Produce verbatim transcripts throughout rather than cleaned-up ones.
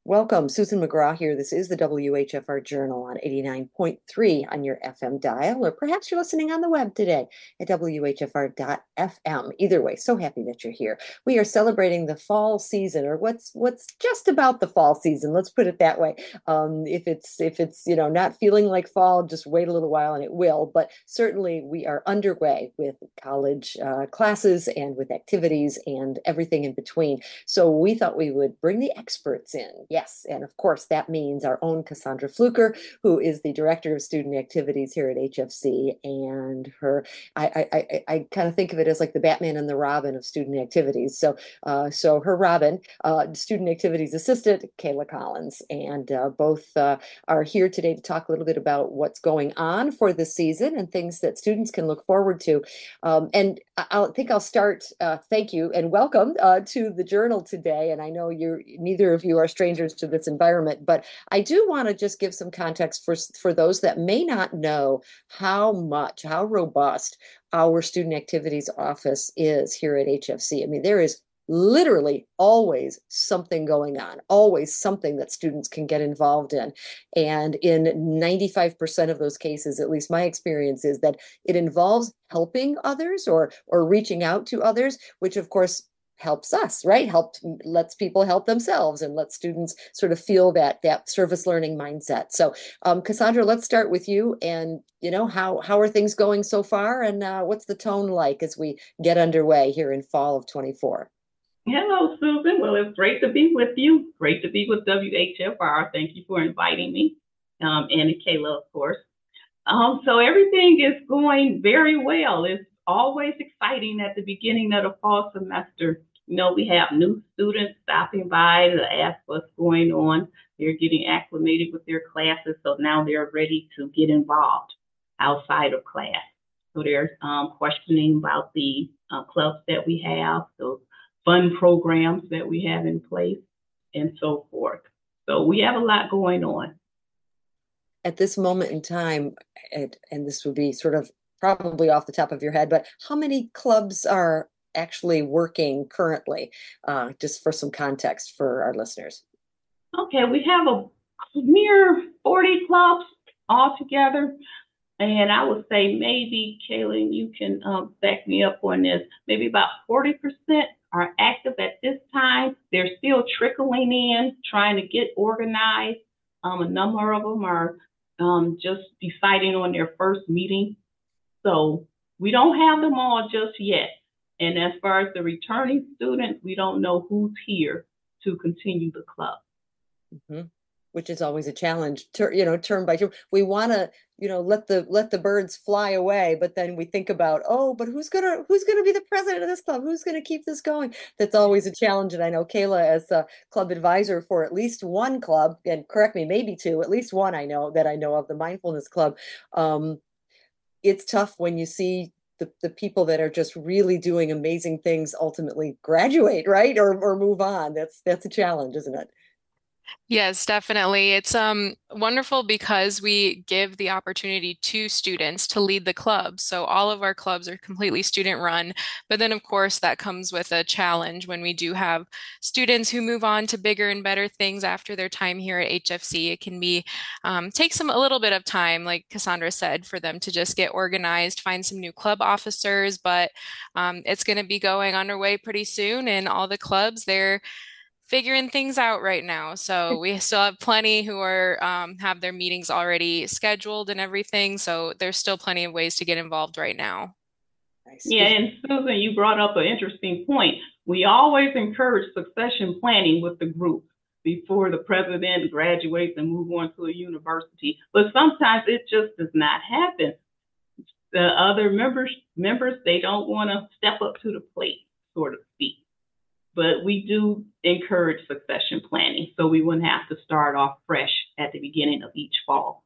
Welcome, Susan McGraw here. This is the W H F R Journal on eighty-nine point three on your F M dial, or perhaps you're listening on the web today at W H F R dot F M. Either way, so happy that you're here. We are celebrating the fall season, or what's what's just about the fall season. Let's put it that way. Um, if it's if it's you know not feeling like fall, just wait a little while and it will. But certainly we are underway with college uh, classes and with activities and everything in between. So we thought we would bring the experts in. Yes, and of course that means our own Cassandra Fluker, who is the Director of Student Activities here at H F C, and her, I I, I, I kind of think of it as like the Batman and the Robin of student activities. So uh, so her Robin, uh, Student Activities Assistant, Kayla Collins, and uh, both uh, are here today to talk a little bit about what's going on for the season and things that students can look forward to. Um, and I think I'll start. Uh, thank you and welcome uh, to the Journal today. And I know you're neither of you are strangers to this environment, but I do want to just give some context for for those that may not know how much, how robust our Student Activities Office is here at H F C. I mean, there is literally always something going on, always something that students can get involved in. And in ninety-five percent of those cases, at least my experience is that it involves helping others or or reaching out to others, which of course helps us, right? Helps lets people help themselves and lets students sort of feel that that service learning mindset. So um, Cassandra, let's start with you. And you know, how how are things going so far, and uh, what's the tone like as we get underway here in fall of twenty-four? Hello, Susan. Well, it's great to be with you. Great to be with W H F R. Thank you for inviting me, um, and Kayla, of course. Um, so everything is going very well. It's always exciting at the beginning of the fall semester. You know, we have new students stopping by to ask what's going on. They're getting acclimated with their classes, so now they're ready to get involved outside of class. So they're um, questioning about the uh, clubs that we have, those fun programs that we have in place, and so forth. So we have a lot going on. At this moment in time, and, and this would be sort of probably off the top of your head, but how many clubs are actually working currently? Uh, just for some context for our listeners. Okay, we have a mere forty clubs altogether. And I would say maybe, Kaylin, you can um, back me up on this. Maybe about forty percent are active at this time. They're still trickling in, trying to get organized. Um, a number of them are um, just deciding on their first meeting. So we don't have them all just yet. And as far as the returning students, we don't know who's here to continue the club. Mm-hmm. Which is always a challenge, ter you know, turn by turn. We want to, you know, let the let the birds fly away, but then we think about, oh, but who's gonna who's gonna be the president of this club? Who's gonna keep this going? That's always a challenge. And I know Kayla, as a club advisor for at least one club, and correct me, maybe two, at least one I know that I know of, the Mindfulness Club. Um, it's tough when you see the, the people that are just really doing amazing things ultimately graduate, right? Or or move on. That's that's a challenge, isn't it? Yes, definitely. It's um wonderful because we give the opportunity to students to lead the club. So all of our clubs are completely student run. But then of course that comes with a challenge when we do have students who move on to bigger and better things after their time here at H F C. It can be um, take some a little bit of time, like Cassandra said, for them to just get organized, find some new club officers. But um, it's going to be going underway pretty soon, and all the clubs, they're figuring things out right now. So we still have plenty who are um, have their meetings already scheduled and everything. So there's still plenty of ways to get involved right now. Nice. Yeah, and Susan, you brought up an interesting point. We always encourage succession planning with the group before the president graduates and move on to a university. But sometimes it just does not happen. The other members members they don't want to step up to the plate, so to speak. But we do encourage succession planning so we wouldn't have to start off fresh at the beginning of each fall.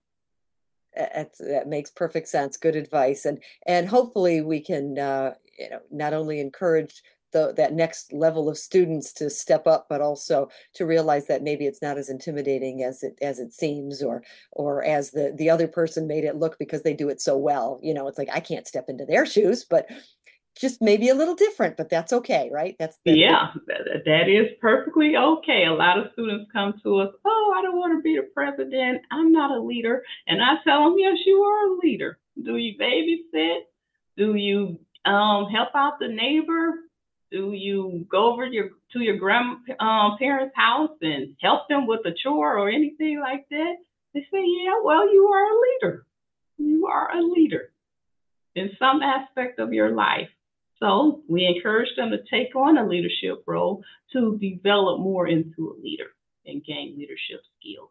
That's, that makes perfect sense. Good advice, and and hopefully we can, uh, you know, not only encourage the that next level of students to step up, but also to realize that maybe it's not as intimidating as it as it seems, or or as the the other person made it look because they do it so well. You know, it's like I can't step into their shoes, but just maybe a little different, but that's okay, right? That's that's the Yeah, that, that is perfectly okay. A lot of students come to us, oh, I don't want to be the president. I'm not a leader. And I tell them, yes, you are a leader. Do you babysit? Do you um, help out the neighbor? Do you go over your to your grandparents' house and help them with a chore or anything like that? They say, yeah, well, you are a leader. You are a leader in some aspect of your life. So we encourage them to take on a leadership role to develop more into a leader and gain leadership skills.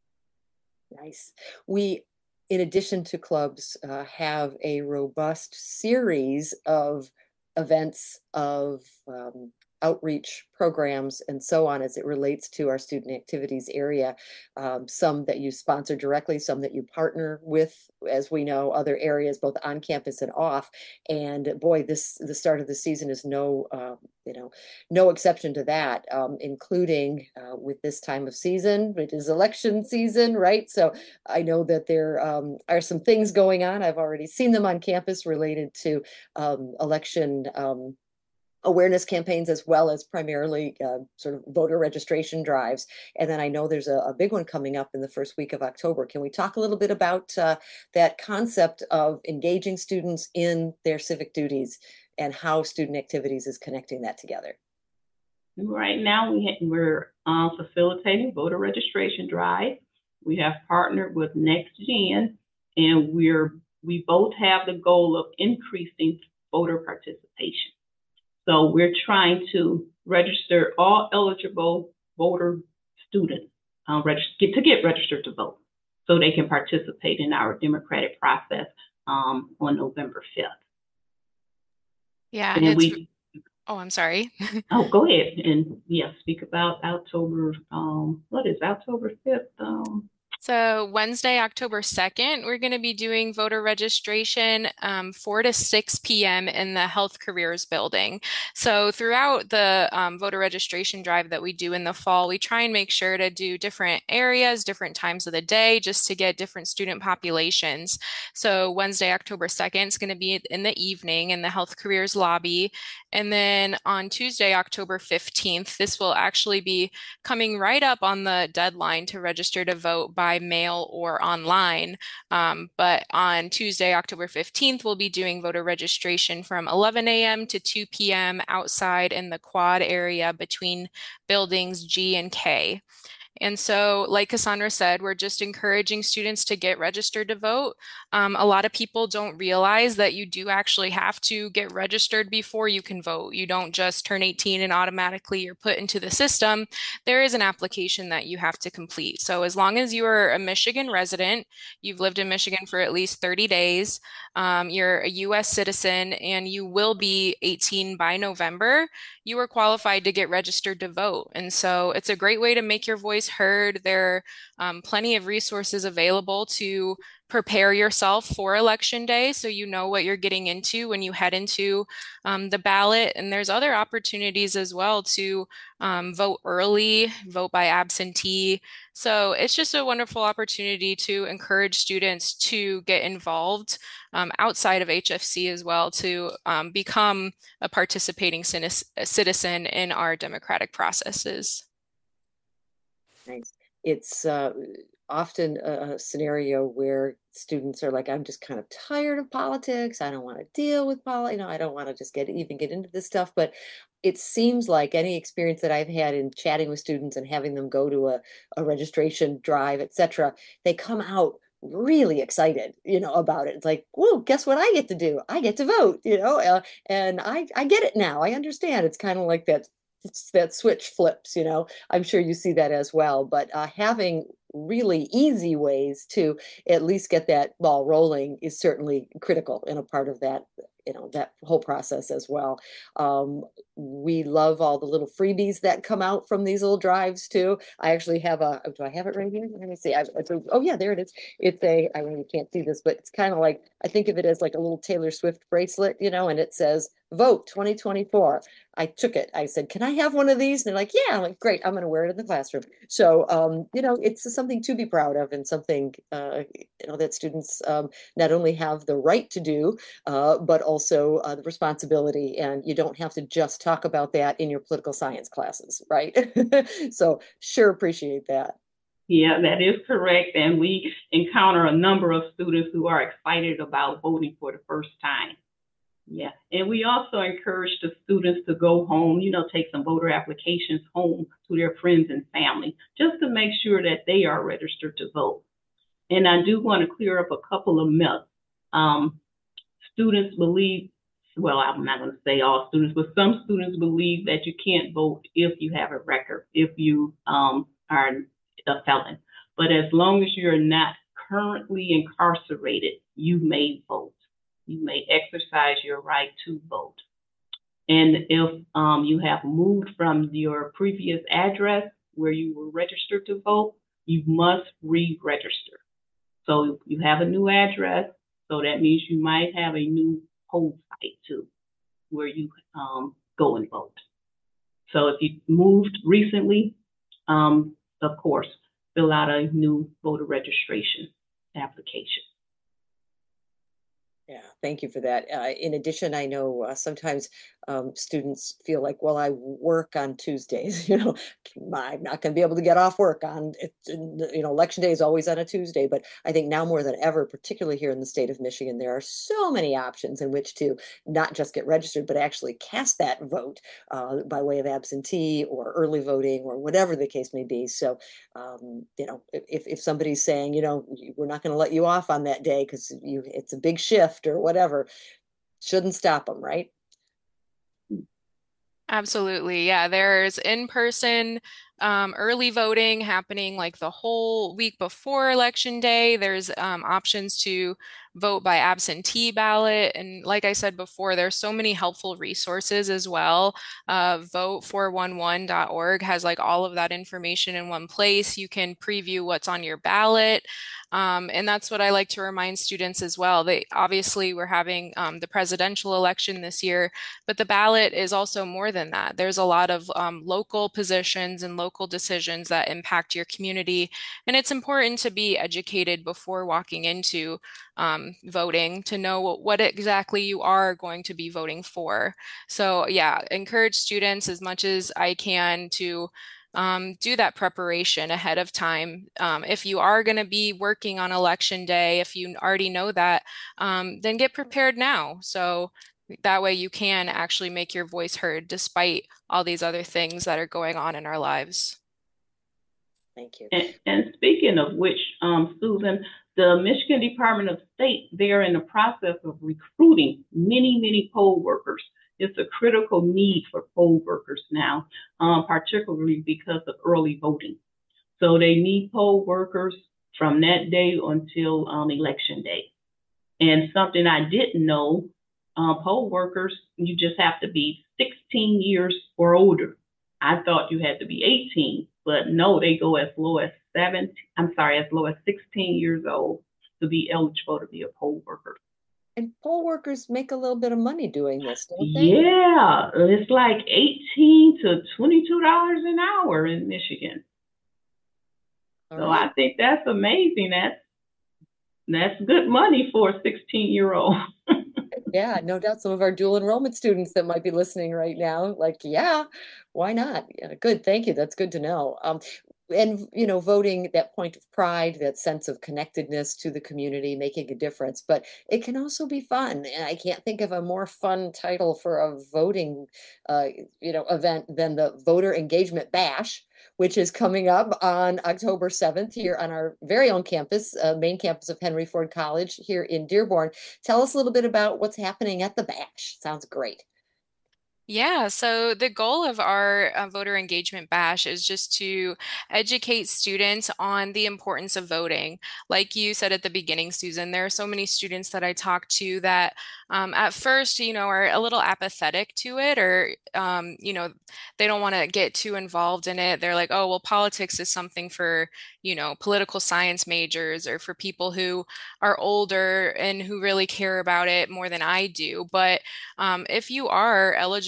nice. We, in addition to clubs, uh, have a robust series of events, of um, outreach programs and so on as it relates to our student activities area. Um, some that you sponsor directly, some that you partner with, as we know, other areas, both on campus and off. And boy, this the start of the season is no, uh, you know, no exception to that, um, including uh, with this time of season. It is election season, right? So I know that there um, are some things going on. I've already seen them on campus related to um, election um, awareness campaigns, as well as primarily uh, sort of voter registration drives. And then I know there's a, a big one coming up in the first week of October. Can we talk a little bit about uh, that concept of engaging students in their civic duties and how student activities is connecting that together? Right now, we ha- we're uh, facilitating voter registration drive. We have partnered with NextGen, and we're we both have the goal of increasing voter participation. So we're trying to register all eligible voter students uh, get to get registered to vote, so they can participate in our democratic process um, on November fifth. Yeah, and And it's, we oh, I'm sorry. Oh, go ahead and yeah, speak about October. Um, what is October fifth? Um, So Wednesday, October second, we're going to be doing voter registration um, four to six p m in the Health Careers Building. So throughout the um, voter registration drive that we do in the fall, we try and make sure to do different areas, different times of the day, just to get different student populations. So Wednesday, October second is going to be in the evening in the Health Careers lobby. And then on Tuesday, October fifteenth, this will actually be coming right up on the deadline to register to vote by mail or online. Um, but on Tuesday, October fifteenth, we'll be doing voter registration from eleven a m to two p m outside in the quad area between buildings G and K. And so, like Cassandra said, we're just encouraging students to get registered to vote. Um, a lot of people don't realize that you do actually have to get registered before you can vote. You don't just turn eighteen and automatically you're put into the system. There is an application that you have to complete. So as long as you are a Michigan resident, you've lived in Michigan for at least thirty days, um, you're a U S citizen, and you will be eighteen by November, you are qualified to get registered to vote. And so it's a great way to make your voice heard. There are um, plenty of resources available to prepare yourself for election day so you know what you're getting into when you head into um, the ballot. And there's other opportunities as well to um, vote early, vote by absentee. So it's just a wonderful opportunity to encourage students to get involved um, outside of H F C as well, to um, become a participating citizen in our democratic processes. Nice. It's uh, often a, a scenario where students are like, I'm just kind of tired of politics. I don't want to deal with politics. You know, I don't want to just get even get into this stuff. But it seems like any experience that I've had in chatting with students and having them go to a, a registration drive, et cetera, they come out really excited, you know, about it. It's like, whoa, guess what I get to do? I get to vote, you know, uh, and I, I get it now. I understand. It's kind of like that, it's that switch flips, you know. I'm sure you see that as well, but uh, having really easy ways to at least get that ball rolling is certainly critical in a part of that, you know, that whole process as well. Um, we love all the little freebies that come out from these little drives too. I actually have a, do I have it right here? Let me see. I, oh yeah, there it is. It's a, I really can't see this, but it's kind of like, I think of it as like a little Taylor Swift bracelet, you know, and it says vote twenty twenty-four. I took it. I said, "Can I have one of these?" And they're like, "Yeah." I'm like, "Great, I'm going to wear it in the classroom." So, um, you know, it's something to be proud of and something, uh, you know, that students um, not only have the right to do, uh, but also uh, the responsibility. And you don't have to just talk about that in your political science classes, right? So, sure appreciate that. Yeah, that is correct. And we encounter a number of students who are excited about voting for the first time. Yeah, and we also encourage the students to go home, you know, take some voter applications home to their friends and family, just to make sure that they are registered to vote. And I do want to clear up a couple of myths. Um, Students believe, well, I'm not going to say all students, but some students believe that you can't vote if you have a record, if you um, are a felon. But as long as you're not currently incarcerated, you may vote. You may exercise your right to vote. And if um, you have moved from your previous address where you were registered to vote, you must re-register. So you have a new address, so that means you might have a new poll site too, where you um, go and vote. So if you moved recently, um, of course, fill out a new voter registration application. Yeah, thank you for that. Uh, in addition, I know uh, sometimes um, students feel like, well, I work on Tuesdays, you know, I'm not going to be able to get off work on it. You know, election day is always on a Tuesday, but I think now more than ever, particularly here in the state of Michigan, there are so many options in which to not just get registered, but actually cast that vote uh, by way of absentee or early voting or whatever the case may be. So, um, you know, if, if somebody's saying, you know, we're not going to let you off on that day because you it's a big shift or whatever, shouldn't stop them, right? Absolutely. Yeah, there's in-person um, early voting happening like the whole week before election day. There's um, options to vote by absentee ballot. And like I said before, there's so many helpful resources as well. Uh, vote four one one dot org has like all of that information in one place. You can preview what's on your ballot. Um, and that's what I like to remind students as well. They obviously we're having um, the presidential election this year, but the ballot is also more than that. There's a lot of um, local positions and local decisions that impact your community. And it's important to be educated before walking into um, voting to know what, what exactly you are going to be voting for. So, yeah, encourage students as much as I can to um, do that preparation ahead of time. Um, if you are going to be working on election day, if you already know that, um, then get prepared now. So that way you can actually make your voice heard despite all these other things that are going on in our lives. Thank you. And, and speaking of which, um, Susan, the Michigan Department of State, they're in the process of recruiting many, many poll workers. It's a critical need for poll workers now, um, particularly because of early voting. So they need poll workers from that day until um, election day. And something I didn't know, uh, poll workers, you just have to be sixteen years or older. I thought you had to be eighteen, but no, they go as low as seventeen, I'm sorry, as low as sixteen years old to be eligible to be a poll worker. And poll workers make a little bit of money doing this, don't they? Yeah, it's like eighteen to twenty-two dollars an hour in Michigan. All So right. I think that's amazing. That's that's good money for a sixteen year old. Yeah, no doubt some of our dual enrollment students that might be listening right now, like, yeah, why not? Yeah, good, thank you. That's good to know. Um, and you know, voting, that point of pride, that sense of connectedness to the community, making a difference. But it can also be fun. And I can't think of a more fun title for a voting, uh, you know, event than the Voter Engagement Bash, which is coming up on October seventh here on our very own campus, uh, main campus of Henry Ford College here in Dearborn. Tell us a little bit about what's happening at the bash. Sounds great. Yeah, so the goal of our uh, voter engagement bash is just to educate students on the importance of voting. Like you said at the beginning, Susan, there are so many students that I talk to that um, at first, you know, are a little apathetic to it, or, um, you know, they don't want to get too involved in it. They're like, oh, well, politics is something for, you know, political science majors or for people who are older and who really care about it more than I do. But um, if you are eligible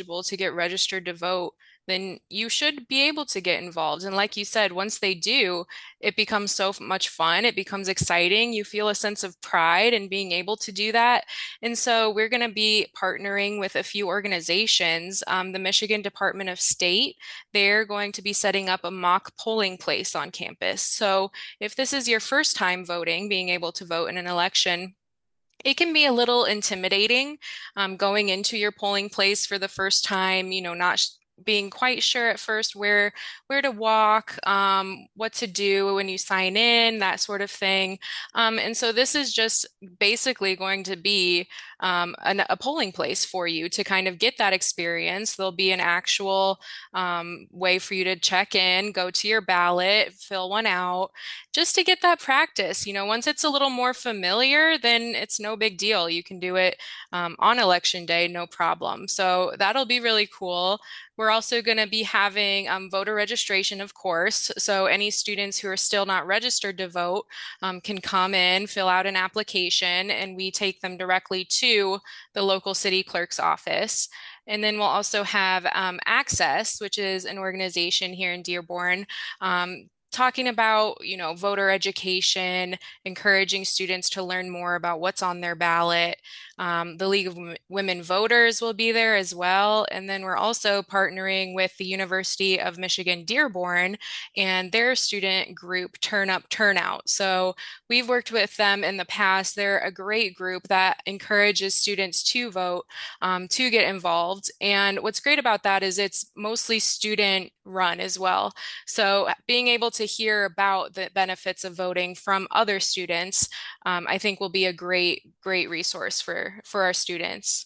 eligible to get registered to vote, then you should be able to get involved. And like you said, once they do, it becomes so much fun. It becomes exciting. You feel a sense of pride in being able to do that. And so we're going to be partnering with a few organizations. Um, the Michigan Department of State, they're going to be setting up a mock polling place on campus. So if this is your first time voting, being able to vote in an election, it can be a little intimidating um, going into your polling place for the first time, you know, not sh- being quite sure at first where where to walk, um, what to do when you sign in, that sort of thing. Um, and so this is just basically going to be um, an, a polling place for you to kind of get that experience. There'll be an actual um, way for you to check in, go to your ballot, fill one out, just to get that practice. You know, once it's a little more familiar, then it's no big deal. You can do it um, on election day, no problem. So that'll be really cool. We're also going to be having um, voter registration, of course. So any students who are still not registered to vote um, can come in, fill out an application, and we take them directly to the local city clerk's office. And then we'll also have um, Access, which is an organization here in Dearborn, um, talking about, you know, voter education, encouraging students to learn more about what's on their ballot. Um, the League of Women Voters will be there as well. And then we're also partnering with the University of Michigan Dearborn and their student group Turn Up Turnout. So we've worked with them in the past. They're a great group that encourages students to vote, um, to get involved. And what's great about that is it's mostly student run as well. So being able to hear about the benefits of voting from other students, um, I think will be a great, great resource for, for our students.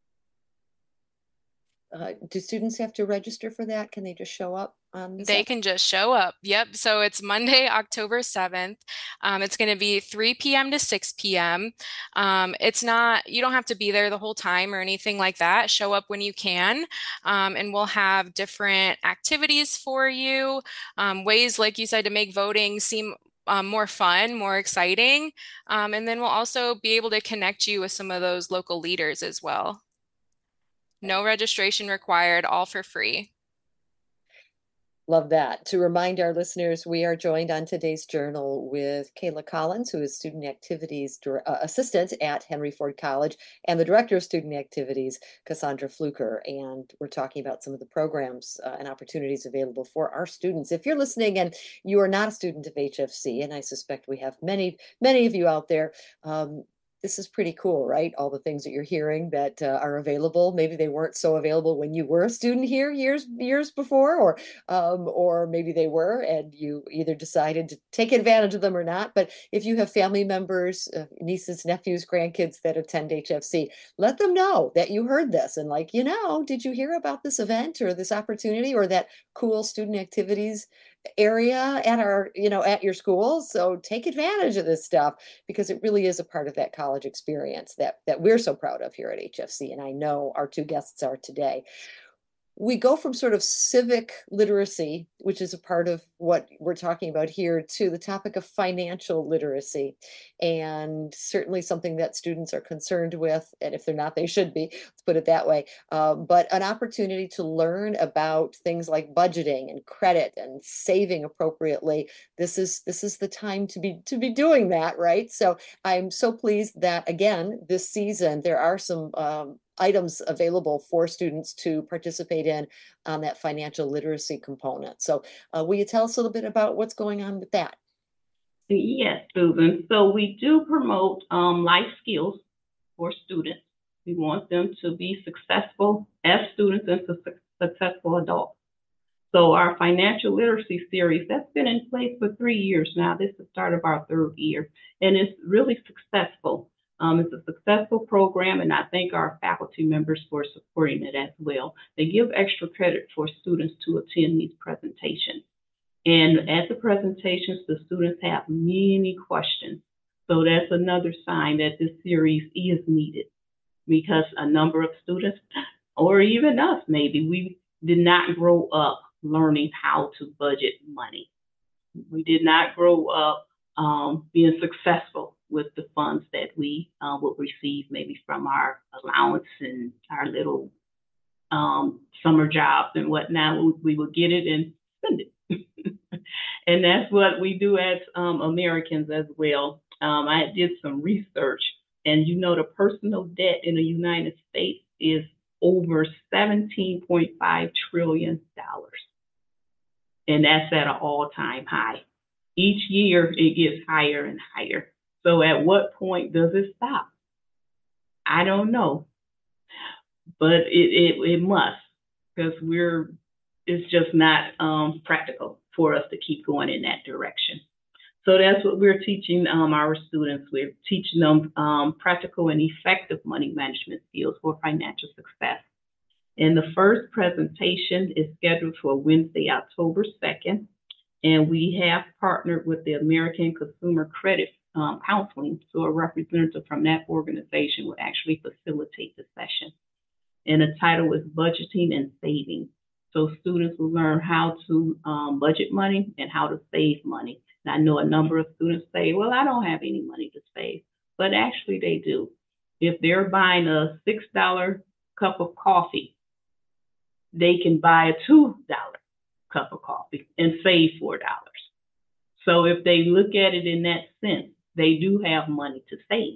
Uh, do students have to register for that? Can they just show up on this? They can just show up. Yep. So it's Monday, October seventh. Um, it's going to be three p m to six p m. Um, it's not, you don't have to be there the whole time or anything like that. Show up when you can. Um, and we'll have different activities for you, um, ways, like you said, to make voting seem um, more fun, more exciting. Um, and then we'll also be able to connect you with some of those local leaders as well. No registration required, all for free. Love that. To remind our listeners, we are joined on today's journal with Kayla Collins, who is Student Activities uh, Assistant at Henry Ford College, and the Director of Student Activities, Cassandra Fluker. And we're talking about some of the programs uh, and opportunities available for our students. If you're listening and you are not a student of H F C, and I suspect we have many, many of you out there, um, this is pretty cool, right? All the things that you're hearing that uh, are available. Maybe they weren't so available when you were a student here years years before, or um, or maybe they were, and you either decided to take advantage of them or not. But if you have family members, uh, nieces, nephews, grandkids that attend H F C, let them know that you heard this and, like, you know, did you hear about this event or this opportunity or that cool student activities area at our, you know, at your school? So take advantage of this stuff, because it really is a part of that college experience that that we're so proud of here at H F C, and I know our two guests are today. We go from sort of civic literacy, which is a part of what we're talking about here, to the topic of financial literacy, and certainly something that students are concerned with. And if they're not, they should be, let's put it that way. Um, but an opportunity to learn about things like budgeting and credit and saving appropriately. This is this is the time to be to be doing that, right? So I'm so pleased that, again, this season there are some um, items available for students to participate in on that financial literacy component. So uh, will you tell us a little bit about what's going on with that? Yes, Susan. So we do promote um, life skills for students. We want them to be successful as students and su successful adults. So our financial literacy series, that's been in place for three years now. This is the start of our third year, and it's really successful. Um, it's a successful program, and I thank our faculty members for supporting it as well. They give extra credit for students to attend these presentations. And at the presentations, the students have many questions. So that's another sign that this series is needed, because a number of students, or even us maybe, we did not grow up learning how to budget money. We did not grow up um, being successful with the funds that we uh, would receive maybe from our allowance and our little um, summer jobs and whatnot. We, we would get it and spend it. And that's what we do as um, Americans as well. Um, I did some research, and you know, the personal debt in the United States is over seventeen point five trillion dollars. And that's at an all-time high. Each year it gets higher and higher. So at what point does it stop? I don't know, but it it, it must, because we're it's just not um, practical for us to keep going in that direction. So that's what we're teaching um, our students. We're teaching them um, practical and effective money management skills for financial success. And the first presentation is scheduled for Wednesday, October second. And we have partnered with the American Consumer Credit um, Counseling, so a representative from that organization will actually facilitate the session. And the title is Budgeting and Saving. So students will learn how to um, budget money and how to save money. And I know a number of students say, well, I don't have any money to save, but actually they do. If they're buying a six dollar cup of coffee, they can buy a two dollar cup of coffee and save four dollars. So if they look at it in that sense, they do have money to save.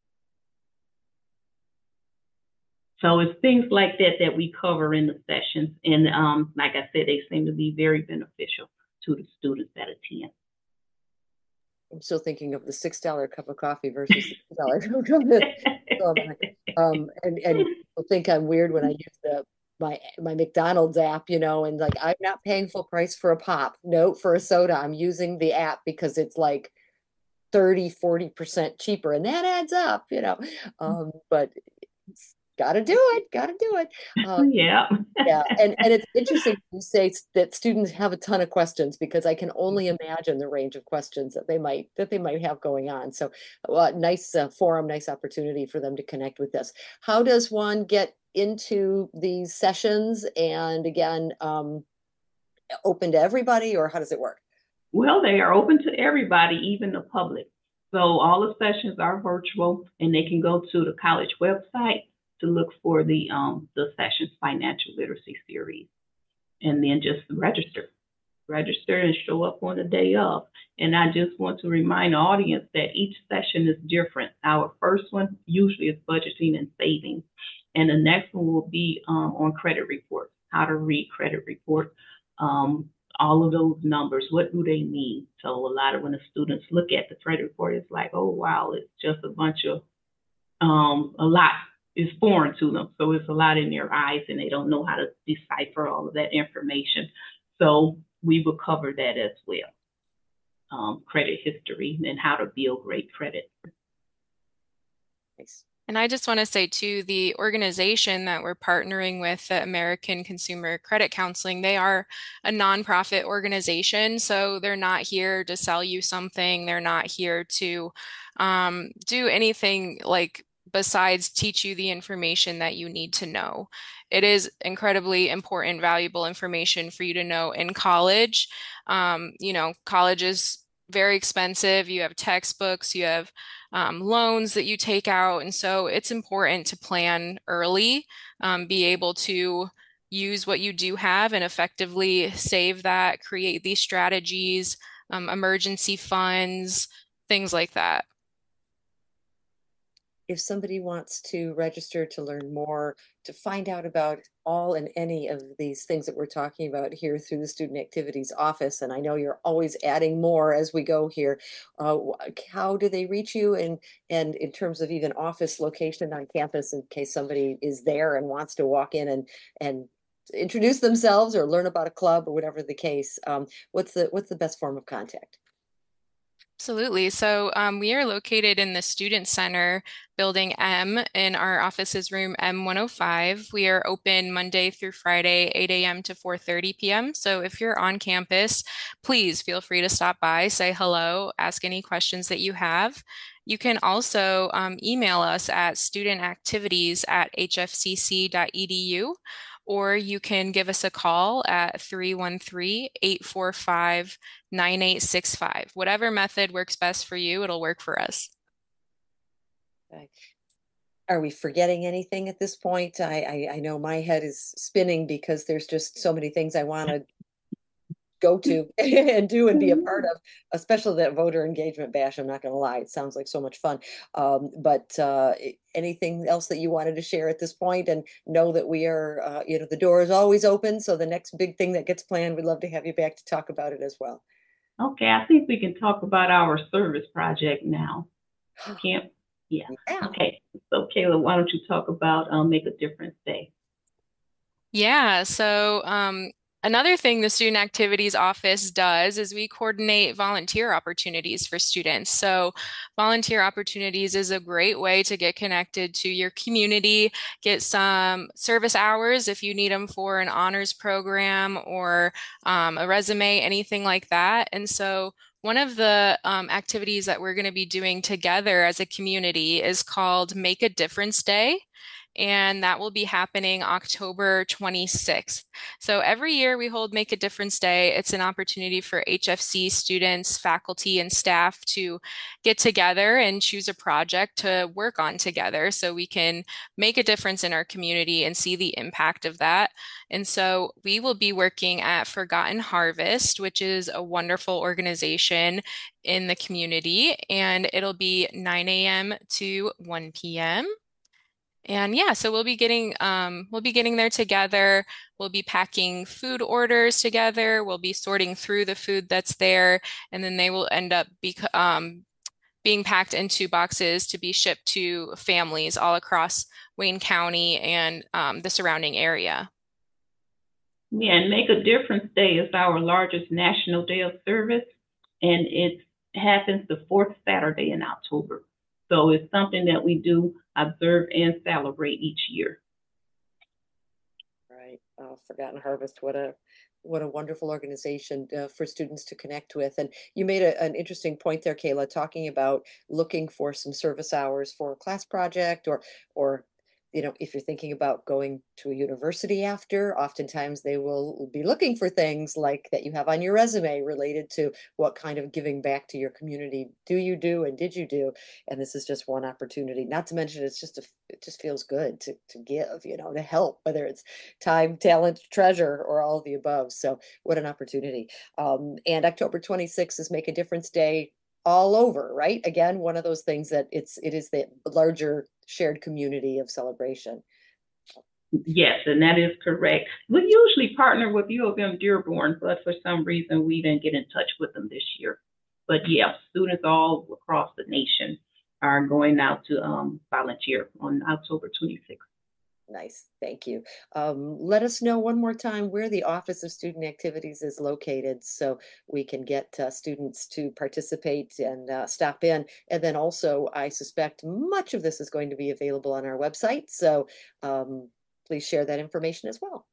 So it's things like that that we cover in the sessions. And um, like I said, they seem to be very beneficial to the students that attend. I'm still thinking of the six dollar cup of coffee versus the two dollar cup of coffee. um, and, and people think I'm weird when I use the my my McDonald's app, you know, and like I'm not paying full price for a pop. No, for a soda, I'm using the app because it's like thirty, forty percent cheaper, and that adds up, you know. Um, but it's gotta do it, gotta do it. Um, yeah. yeah, and and it's interesting you say that students have a ton of questions, because I can only imagine the range of questions that they might that they might have going on. So, well, nice uh, forum, nice opportunity for them to connect with this. How does one get into these sessions? And again, um, open to everybody, or how does it work? Well, they are open to everybody, even the public. So all the sessions are virtual, and they can go to the college website to look for the um, the sessions financial literacy series, and then just register, register and show up on the day of. And I just want to remind the audience that each session is different. Our first one usually is budgeting and saving, and the next one will be um, on credit reports, how to read credit reports, um, all of those numbers, what do they mean? So a lot of when the students look at the credit report, it's like, oh wow, it's just a bunch of um, a lot is foreign to them. So it's a lot in their eyes, and they don't know how to decipher all of that information. So we will cover that as well. Um, credit history and how to build great credit. Nice. And I just want to say too, the organization that we're partnering with, the American Consumer Credit Counseling, they are a nonprofit organization. So they're not here to sell you something. They're not here to um, do anything like besides teach you the information that you need to know. It is incredibly important, valuable information for you to know in college. Um, you know, college is very expensive. You have textbooks, you have um, loans that you take out. And so it's important to plan early, um, be able to use what you do have and effectively save that, create these strategies, um, emergency funds, things like that. If somebody wants to register to learn more, to find out about all and any of these things that we're talking about here through the Student Activities Office, and I know you're always adding more as we go here, uh, how do they reach you? And, and in terms of even office location on campus, in case somebody is there and wants to walk in and, and introduce themselves or learn about a club or whatever the case, um, what's the, what's the best form of contact? Absolutely. So um, we are located in the Student Center, Building M, in our offices room M one oh five. We are open Monday through Friday, eight a m to four thirty p m So if you're on campus, please feel free to stop by, say hello, ask any questions that you have. You can also um, email us at studentactivities at h f c c dot e d u, or you can give us a call at three one three, eight four five, nine eight six five. Whatever method works best for you, it'll work for us. Okay. Are we forgetting anything at this point? I, I, I know my head is spinning because there's just so many things I want to go to and do and be a part of, especially that voter engagement bash. I'm not going to lie, it sounds like so much fun. Um, but uh, anything else that you wanted to share at this point? And know that we are, uh, you know, the door is always open. So the next big thing that gets planned, we'd love to have you back to talk about it as well. Okay, I think we can talk about our service project now. Camp, yeah. Yeah. Okay, so Kayla, why don't you talk about um, Make a Difference Day? Yeah, so um, another thing the Student Activities Office does is we coordinate volunteer opportunities for students. So, volunteer opportunities is a great way to get connected to your community, get some service hours if you need them for an honors program or um, a resume, anything like that. And so, one of the um, activities that we're going to be doing together as a community is called Make a Difference Day, and that will be happening October twenty-sixth. So every year we hold Make a Difference Day. It's an opportunity for H F C students, faculty, and staff to get together and choose a project to work on together so we can make a difference in our community and see the impact of that. And so we will be working at Forgotten Harvest, which is a wonderful organization in the community, and it'll be nine a m to one p m and yeah, so we'll be getting um, we'll be getting there together. We'll be packing food orders together. We'll be sorting through the food that's there, and then they will end up be, um, being packed into boxes to be shipped to families all across Wayne County and um, the surrounding area. Yeah, and Make a Difference Day is our largest national day of service, and it happens the fourth Saturday in October. So it's something that we do observe and celebrate each year. Right. Oh, Forgotten Harvest. What a what a wonderful organization uh, for students to connect with. And you made a, an interesting point there, Kayla, talking about looking for some service hours for a class project or or you know, if you're thinking about going to a university after, oftentimes they will be looking for things like that you have on your resume related to what kind of giving back to your community do you do and did you do? And this is just one opportunity. Not to mention, it's just a, it just feels good to to give, you know, to help, whether it's time, talent, treasure, or all of the above. So what an opportunity. Um, and October twenty-sixth is Make a Difference Day all over, right? Again, one of those things that it's it is the larger shared community of celebration. Yes, and that is correct. We usually partner with U of M Dearborn, but for some reason we didn't get in touch with them this year. But yeah, students all across the nation are going out to um, volunteer on October twenty-sixth. Nice, thank you. Um, let us know one more time where the Office of Student Activities is located so we can get uh, students to participate and uh, stop in. And then also, I suspect much of this is going to be available on our website. So um, please share that information as well.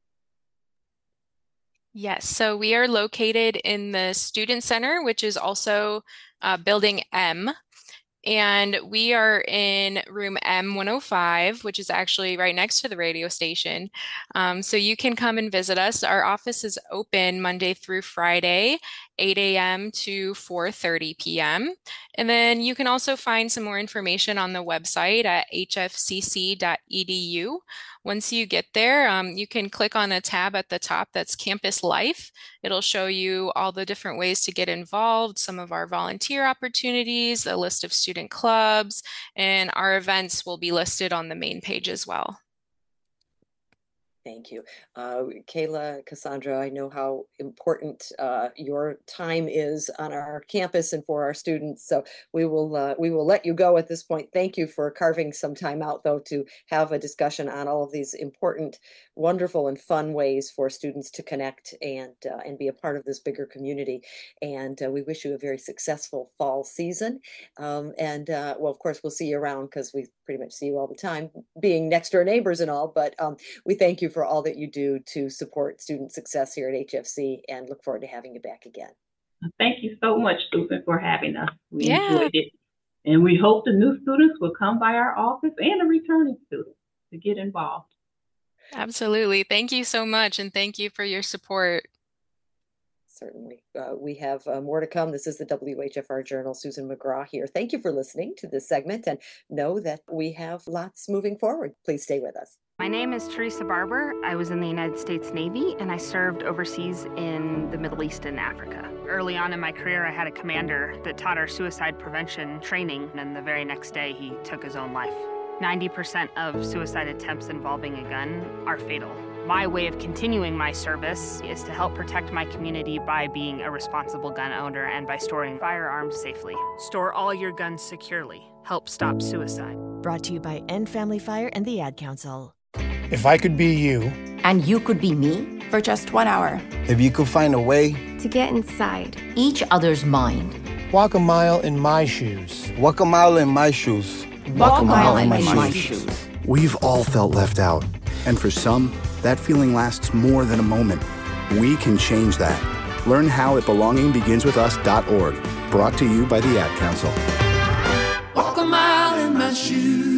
Yes, so we are located in the Student Center, which is also uh, Building M. And we are in room M one oh five, which is actually right next to the radio station. Um, so you can come and visit us. Our office is open Monday through Friday, eight a m to four thirty p m. And then you can also find some more information on the website at h f c c dot e d u. Once you get there, um, you can click on a tab at the top that's Campus Life. It'll show you all the different ways to get involved, some of our volunteer opportunities, a list of student clubs, and our events will be listed on the main page as well. Thank you. Uh, Kayla, Cassandra, I know how important uh, your time is on our campus and for our students. So we will uh, we will let you go at this point. Thank you for carving some time out, though, to have a discussion on all of these important, wonderful, and fun ways for students to connect and uh, and be a part of this bigger community. And uh, we wish you a very successful fall season. Um, and uh, well, of course, we'll see you around because we pretty much see you all the time, being next door neighbors and all. But um, we thank you for all that you do to support student success here at H F C and look forward to having you back again. Thank you so much, Susan, for having us. We Yeah. enjoyed it. And we hope the new students will come by our office and the returning students to get involved. Absolutely. Thank you so much. And thank you for your support. certainly. Uh, we have uh, more to come. This is the W H F R Journal. Susan McGraw here. Thank you for listening to this segment and know that we have lots moving forward. Please stay with us. My name is Teresa Barber. I was in the United States Navy and I served overseas in the Middle East and Africa. Early on in my career, I had a commander that taught our suicide prevention training, and the very next day he took his own life. ninety percent of suicide attempts involving a gun are fatal. My way of continuing my service is to help protect my community by being a responsible gun owner and by storing firearms safely. Store all your guns securely. Help stop suicide. Brought to you by End Family Fire and the Ad Council. If I could be you, and you could be me for just one hour, if you could find a way to get inside each other's mind, walk a mile in my shoes, walk a mile in my shoes, walk, walk a mile, mile in, in my, my shoes. shoes. We've all felt left out, and for some, that feeling lasts more than a moment. We can change that. Learn how at belonging begins with us dot org. Brought to you by the Ad Council. Walk a mile in my shoes.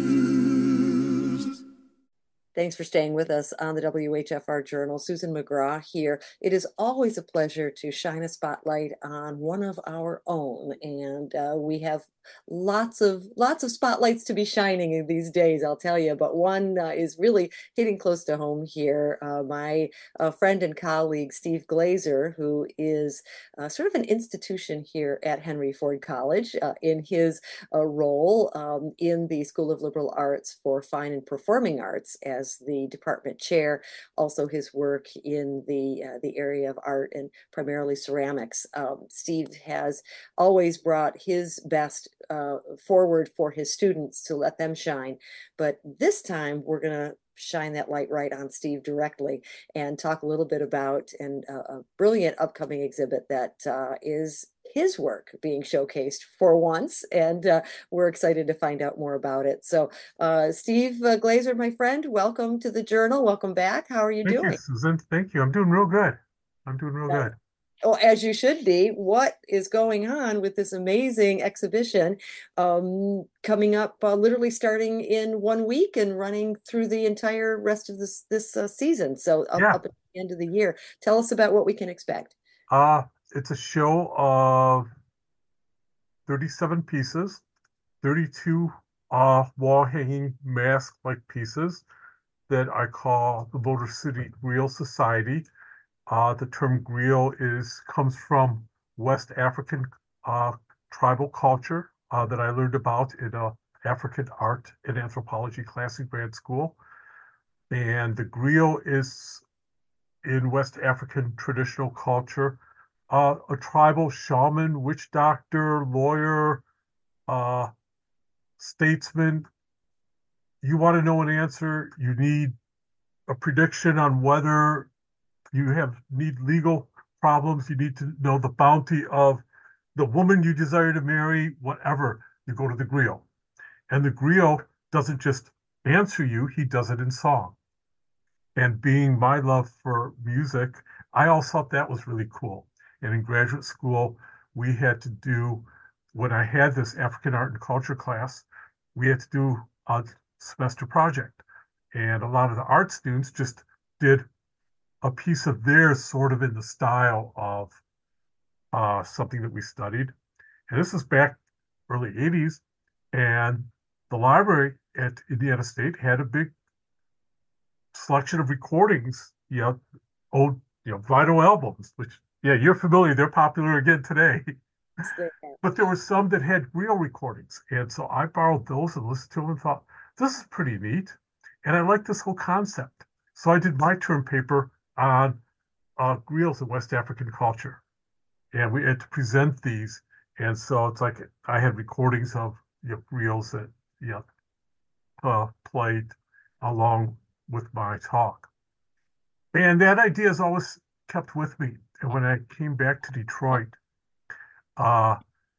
Thanks for staying with us on the W H F R Journal. Susan McGraw here. It is always a pleasure to shine a spotlight on one of our own, and uh, we have lots of lots of spotlights to be shining in these days, I'll tell you, but one uh, is really hitting close to home here. Uh, my uh, friend and colleague, Steve Glazer, who is uh, sort of an institution here at Henry Ford College uh, in his uh, role um, in the School of Liberal Arts for Fine and Performing Arts as the department chair, also his work in the, uh, the area of art and primarily ceramics. Um, Steve has always brought his best Uh, forward for his students to let them shine. But this time we're going to shine that light right on Steve directly and talk a little bit about an, uh, a brilliant upcoming exhibit that uh, is his work being showcased for once. And uh, we're excited to find out more about it. So uh, Steve uh, Glazer, my friend, welcome to the Journal. Welcome back. How are you Thank doing? You, Susan. Thank you. I'm doing real good. I'm doing real yeah. good. Oh, as you should be. What is going on with this amazing exhibition um, coming up, uh, literally starting in one week and running through the entire rest of this this uh, season? So up, yeah. up at the end of the year. Tell us about what we can expect. Uh, it's a show of thirty-seven pieces, thirty-two uh, wall-hanging mask-like pieces that I call the Motor City Griot Society. Uh, the term griot is comes from West African uh, tribal culture uh, that I learned about in a African art and anthropology class in grad school. And the griot is, in West African traditional culture, uh, a tribal shaman, witch doctor, lawyer, uh, statesman. You want to know an answer, you need a prediction on whether you have need legal problems. You need to know the bounty of the woman you desire to marry, whatever. You go to the griot. And the griot doesn't just answer you, he does it in song. And being my love for music, I also thought that was really cool. And in graduate school, we had to do, when I had this African art and culture class, we had to do a semester project. And a lot of the art students just did a piece of theirs sort of in the style of uh, something that we studied. And this is back early eighties. And the library at Indiana State had a big selection of recordings, you know, old, you know, vinyl albums, which, yeah, you're familiar. They're popular again today. But there were some that had real recordings. And so I borrowed those and listened to them and thought, this is pretty neat. And I like this whole concept. So I did my term paper on uh, griots in West African culture. And we had to present these. And so it's like I had recordings of, you know, griots that, you know, uh, played along with my talk. And that idea has always kept with me. And when I came back to Detroit, uh,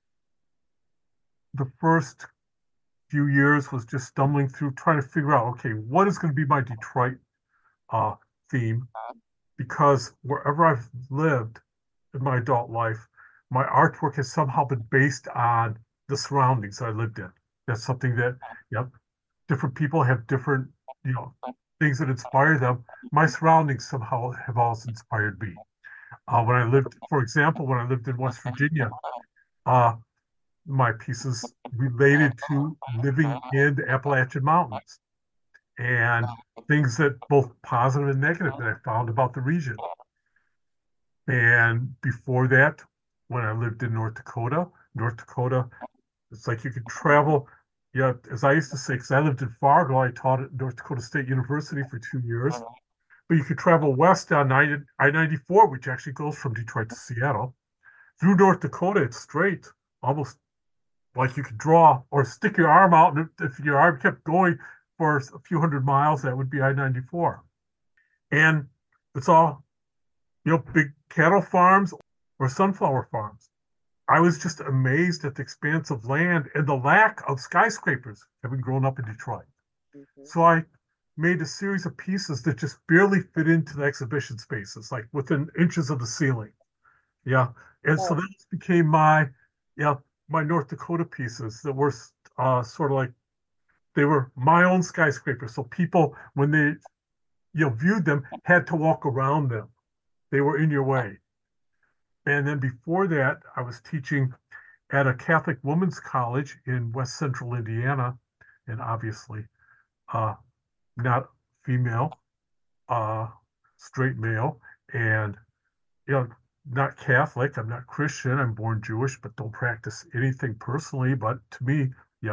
the first few years was just stumbling through, trying to figure out, okay, what is going to be my Detroit uh, theme? Because wherever I've lived in my adult life, my artwork has somehow been based on the surroundings I lived in. That's something that, yep, different people have different, you know, things that inspire them. My surroundings somehow have always inspired me. Uh, when I lived, for example, when I lived in West Virginia, uh, my pieces related to living in the Appalachian Mountains and things that both positive and negative that I found about the region. And before that, when I lived in North Dakota, North Dakota, it's like you could travel. Yeah, as I used to say, because I lived in Fargo, I taught at North Dakota State University for two years. But you could travel west on I ninety-four, which actually goes from Detroit to Seattle. Through North Dakota, it's straight, almost like you could draw or stick your arm out, and if your arm kept going for a few hundred miles, that would be I ninety-four. And it's all, you know, big cattle farms or sunflower farms. I was just amazed at the expanse of land and the lack of skyscrapers, having grown up in Detroit. Mm-hmm. So I made a series of pieces that just barely fit into the exhibition spaces, like within inches of the ceiling. Yeah. And oh. so that became my, yeah, my North Dakota pieces that were uh, sort of like, they were my own skyscrapers. So people, when they, you know, viewed them, had to walk around them. They were in your way. And then before that, I was teaching at a Catholic women's college in West Central Indiana, and obviously uh, not female, uh, straight male, and you know, not Catholic. I'm not Christian. I'm born Jewish, but don't practice anything personally. But to me, yeah,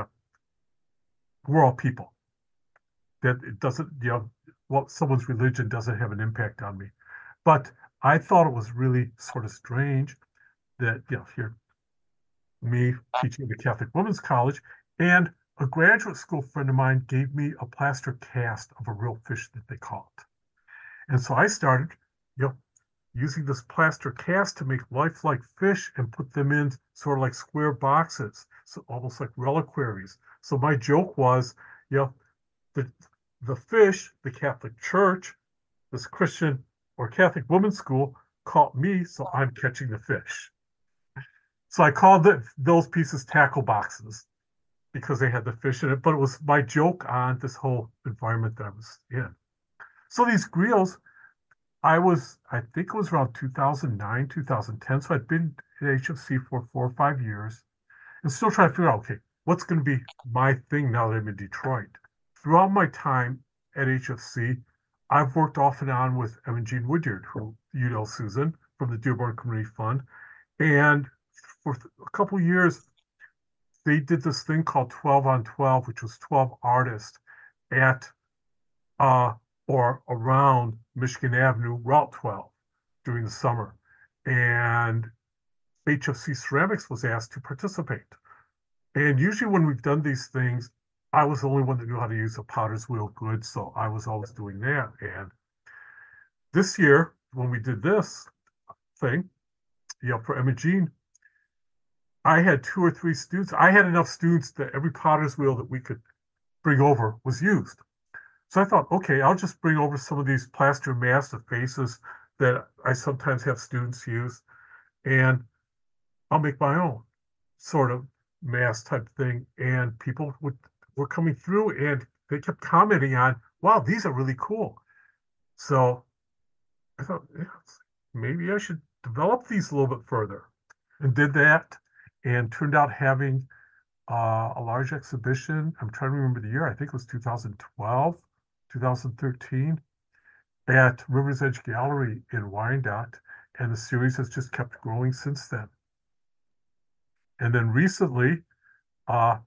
we're all people. That it doesn't, you know, well, someone's religion doesn't have an impact on me. But I thought it was really sort of strange that, you know, here, me teaching at the Catholic Women's College, and a graduate school friend of mine gave me a plaster cast of a real fish that they caught. And so I started, you know, using this plaster cast to make lifelike fish and put them in sort of like square boxes, so almost like reliquaries. So my joke was, you know, the, the fish, the Catholic Church, this Christian or Catholic women's school caught me, so I'm catching the fish. So I called the, those pieces tackle boxes because they had the fish in it, but it was my joke on this whole environment that I was in. So these grills, I was, I think it was around two thousand nine, two thousand ten, so I'd been at H F C for four or five years and still trying to figure out, okay, what's going to be my thing now that I'm in Detroit? Throughout my time at H F C, I've worked off and on with Em and Jean Woodyard, who you know, Susan, from the Dearborn Community Fund. And for a couple of years, they did this thing called twelve on twelve, which was twelve artists at uh, or around Michigan Avenue, Route twelve, during the summer. And H F C Ceramics was asked to participate. And usually when we've done these things, I was the only one that knew how to use a potter's wheel good, so I was always doing that. And this year, when we did this thing, you know, for Em and Jean, I had two or three students. I had enough students that every potter's wheel that we could bring over was used. So I thought, okay, I'll just bring over some of these plaster masks of faces that I sometimes have students use, and I'll make my own sort of mask type thing. And people would were coming through and they kept commenting on, wow, these are really cool. So I thought, yeah, maybe I should develop these a little bit further, and did that, and turned out having uh, a large exhibition. I'm trying to remember the year. I think it was two thousand twelve, two thousand thirteen at River's Edge Gallery in Wyandotte, and the series has just kept growing since then. And then recently, uh,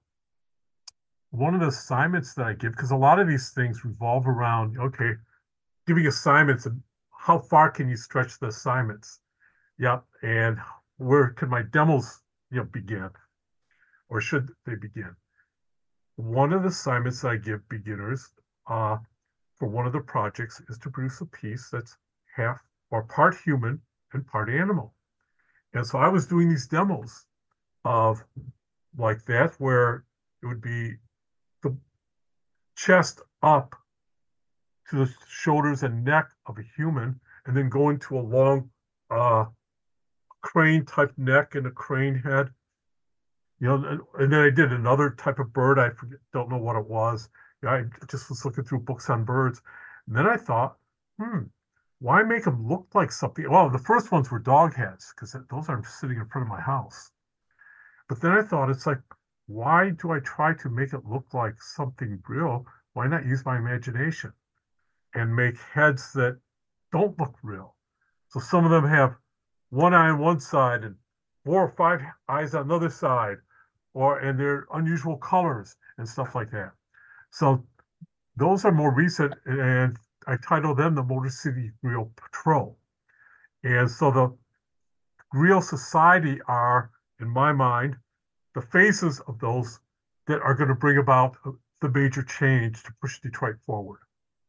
one of the assignments that I give, because a lot of these things revolve around, okay, giving assignments and how far can you stretch the assignments? Yeah, and where can my demos, you know, begin? Or should they begin? One of the assignments that I give beginners uh, for one of the projects is to produce a piece that's half or part human and part animal. And so I was doing these demos of like that, where it would be the chest up to the shoulders and neck of a human, and then go into a long uh, crane type neck and a crane head. You know, and, and then I did another type of bird. I forget, don't know what it was. I just was looking through books on birds. And then I thought, hmm, why make them look like something? Well, the first ones were dog heads because those aren't sitting in front of my house. But then I thought, it's like, why do I try to make it look like something real? Why not use my imagination and make heads that don't look real? So some of them have one eye on one side and four or five eyes on the other side, or and they're unusual colors and stuff like that. So those are more recent, and I titled them the Motor City Grill Patrol. And so the Grill Society are, in my mind, the faces of those that are going to bring about the major change to push Detroit forward.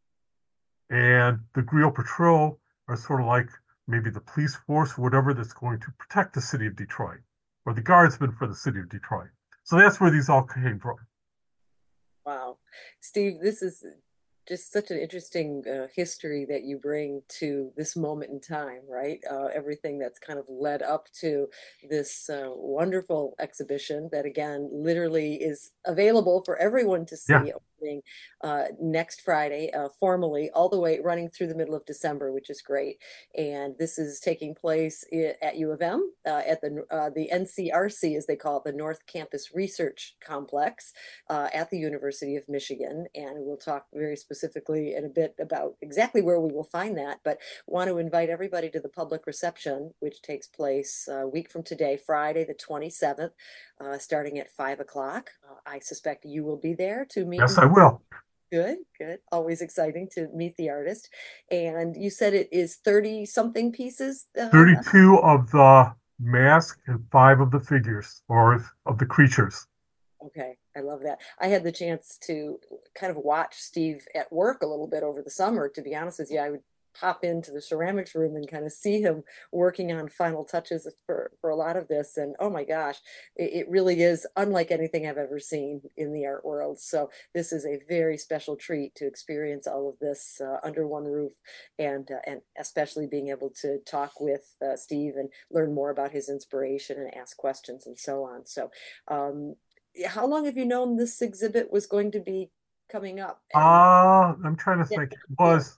And the Grill Patrol are sort of like maybe the police force, whatever, that's going to protect the city of Detroit, or the guardsmen for the city of Detroit. So that's where these all came from. Wow. Steve, this is just such an interesting uh, history that you bring to this moment in time, right? Uh, everything that's kind of led up to this uh, wonderful exhibition that, again, literally is available for everyone to see. Yeah. Opening uh, next Friday, uh, formally, all the way running through the middle of December, which is great. And this is taking place at U of M, uh, at the uh, the N C R C, as they call it, the North Campus Research Complex uh, at the University of Michigan. And we'll talk very specifically in a bit about exactly where we will find that, but want to invite everybody to the public reception, which takes place a week from today, Friday the twenty-seventh, uh, starting at five o'clock. Uh, I suspect you will be there to meet. Yes, I will. Good, good. Always exciting to meet the artist. And you said it is thirty something pieces? Uh, thirty-two of the mask and five of the figures, or of the creatures. Okay, I love that. I had the chance to kind of watch Steve at work a little bit over the summer. To be honest with you, I would pop into the ceramics room and kind of see him working on final touches for, for a lot of this. And oh my gosh, it, it really is unlike anything I've ever seen in the art world. So this is a very special treat to experience all of this uh, under one roof, and uh, and especially being able to talk with uh, Steve and learn more about his inspiration and ask questions and so on. So um, how long have you known this exhibit was going to be coming up? And uh, I'm trying to think. It was,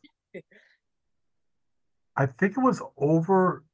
I think it was over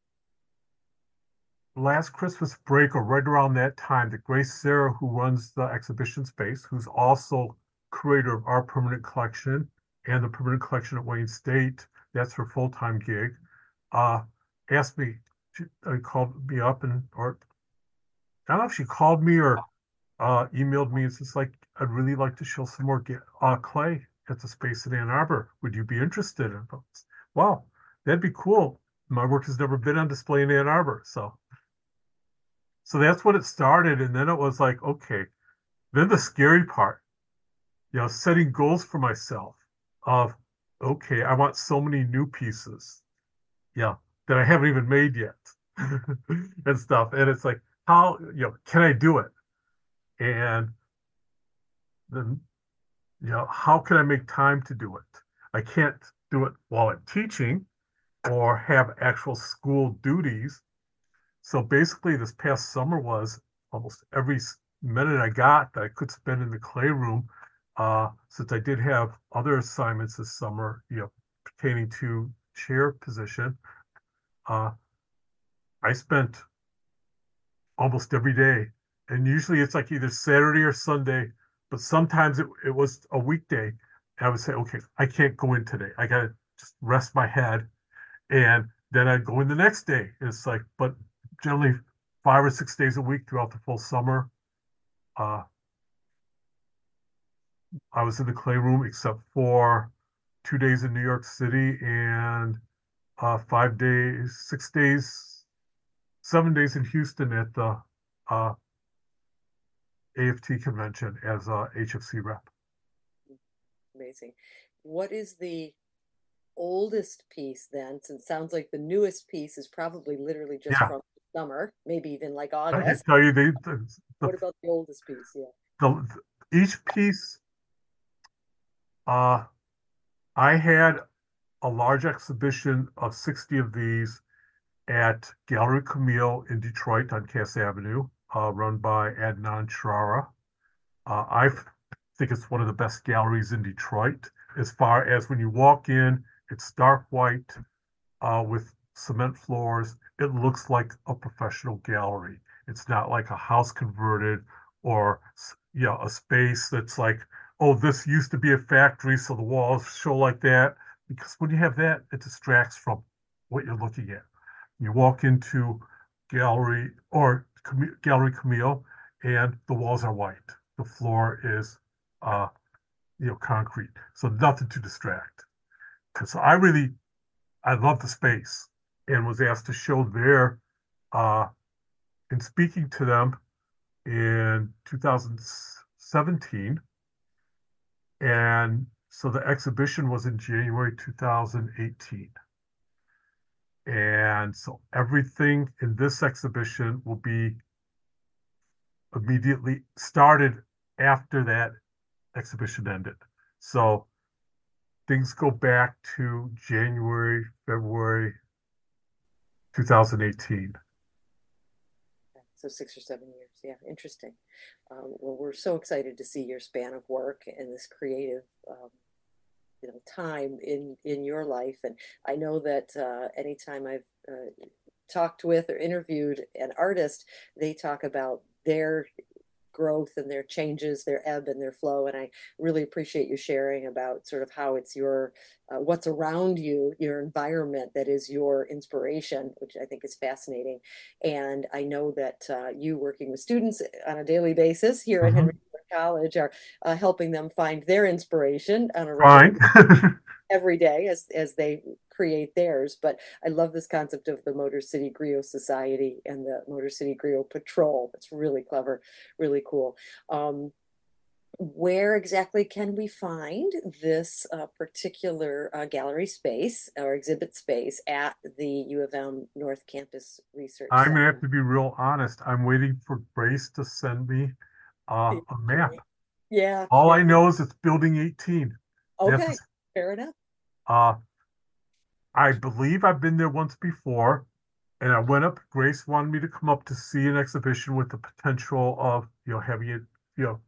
last Christmas break or right around that time that Grace Sarah, who runs the exhibition space, who's also curator of our permanent collection and the permanent collection at Wayne State, that's her full-time gig, uh, asked me, she uh, called me up and, or I don't know if she called me or uh, emailed me. It's just like, I'd really like to show some more uh, clay at the space in Ann Arbor. Would you be interested? And wow, that'd be cool. My work has never been on display in Ann Arbor. So, so that's when it started. And then it was like, okay, then the scary part, you know, setting goals for myself of, okay, I want so many new pieces, yeah, that I haven't even made yet and stuff. And it's like, how, you know, can I do it? And then, you know, how can I make time to do it? I can't do it while I'm teaching or have actual school duties. So basically this past summer was almost every minute I got that I could spend in the clay room, uh, since I did have other assignments this summer, you know, pertaining to chair position. Uh, I spent almost every day, and usually it's like either Saturday or Sunday, but sometimes it, it was a weekday. And I would say, okay, I can't go in today. I got to just rest my head. And then I'd go in the next day. It's like, but generally five or six days a week throughout the full summer. Uh, I was in the clay room except for two days in New York City and uh, five days, six days, seven days in Houston at the uh, A F T convention as a H F C rep. Amazing. What is the oldest piece then? Since it sounds like the newest piece is probably literally just Yeah. from summer, maybe even like I can August. tell you the, the, the, What about the oldest piece? Yeah. the each piece, uh, I had a large exhibition of sixty of these at Gallery Camille in Detroit on Cass Avenue, uh, run by Adnan Shrara. Uh, I think it's one of the best galleries in Detroit as far as when you walk in, it's dark white, uh, with cement floors. It looks like a professional gallery. It's not like a house converted or you know a space that's like, oh, this used to be a factory, so the walls show like that. Because when you have that, it distracts from what you're looking at. You walk into gallery or Gallery Camille, and the walls are white. The floor is, uh, you know, concrete. So nothing to distract. So I really, I love the space and was asked to show there, uh, in speaking to them in two thousand seventeen. And so the exhibition was in January two thousand eighteen. And so everything in this exhibition will be immediately started after that exhibition ended. So things go back to January, February two thousand eighteen. So six or seven years. Yeah, interesting. Um, well, we're so excited to see your span of work and this creative um, you know, time in in your life. And I know that uh, anytime I've uh, talked with or interviewed an artist, they talk about their growth and their changes, their ebb and their flow. And I really appreciate you sharing about sort of how it's your, uh, what's around you, your environment that is your inspiration, which I think is fascinating. And I know that uh, you working with students on a daily basis here at Mhm. Henry Ford College are uh, helping them find their inspiration on a regular Fine. every day as as they create theirs. But I love this concept of the Motor City Griot Society and the Motor City Griot Patrol. That's really clever, really cool. Um, where exactly can we find this uh, particular uh, gallery space or exhibit space at the U of M North Campus Research I'm gonna Center? have to be real honest. I'm waiting for Grace to send me uh, a map. Yeah. All yeah. I know is it's building eighteen. Okay, That's, fair enough. uh, I believe I've been there once before, and I went up. Grace wanted me to come up to see an exhibition with the potential of, you know, having it, you know,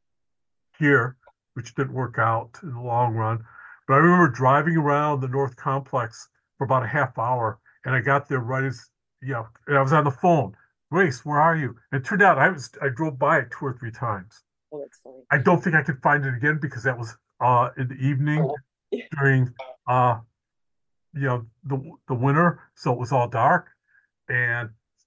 here, which didn't work out in the long run. But I remember driving around the North Complex for about a half hour, and I got there right as, you know, and I was on the phone. Grace, where are you? And it turned out I was I drove by it two or three times. Oh, that's funny. I don't think I could find it again because that was uh in the evening during uh you know the the winter, so it was all dark, and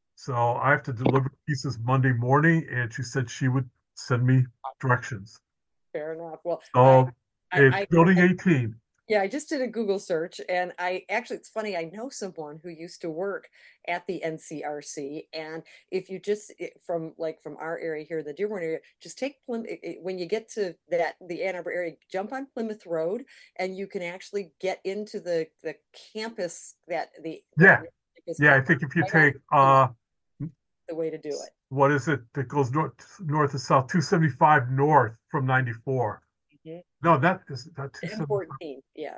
so I have to deliver pieces Monday morning, and she said she would send me directions. Fair enough. Well, So I, it's I, I, building I eighteen. Yeah, I just did a Google search and I actually, it's funny, I know someone who used to work at the N C R C. And if you just it- from like from our area here, the Dearborn area, just take Plymouth, when you get to that, the Ann Arbor area, jump on Plymouth Road and you can actually get into the, the campus that the, Yeah. that campus Yeah, I campus think if you right take off uh the way to do it. what is it that goes north north to south, two seventy-five north from ninety-four. Mhm. No, that is that two M seventy-five. fourteen, yeah.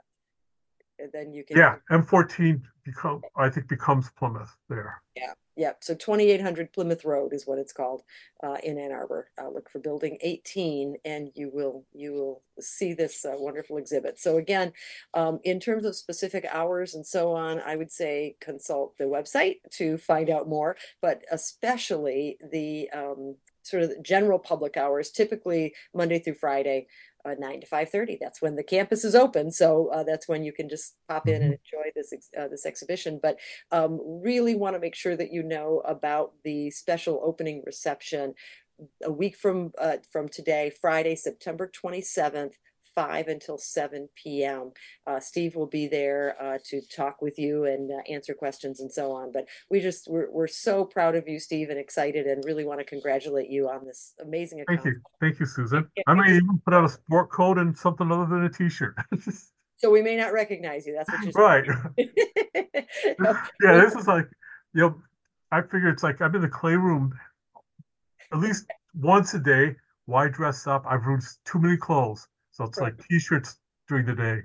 And then you can. Yeah, M fourteen become I think becomes Plymouth there. Yeah, yeah. So twenty-eight hundred Plymouth Road is what it's called uh, in Ann Arbor. Uh, look for Building eighteen, and you will you will see this uh, wonderful exhibit. So again, um, in terms of specific hours and so on, I would say consult the website to find out more. But especially the um, sort of general public hours, typically Monday through Friday. Uh, nine to five thirty. That's when the campus is open, so uh, that's when you can just pop in and enjoy this uh, this exhibition. But um, really want to make sure that you know about the special opening reception a week from uh, from today, Friday, September twenty-seventh, five until seven p m Uh, Steve will be there uh, to talk with you and uh, answer questions and so on. But we just we're we're so proud of you, Steve, and excited, and really want to congratulate you on this amazing Thank accomplishment. you. Thank you, Susan. I may even put out a sport coat and something other than a t-shirt. So we may not recognize you. That's what you're Right. saying. Yeah, this is like, you know, I figure it's like I'm in the clay room at least once a day. Why dress up? I've ruined too many clothes. So it's Right. like t-shirts during the day.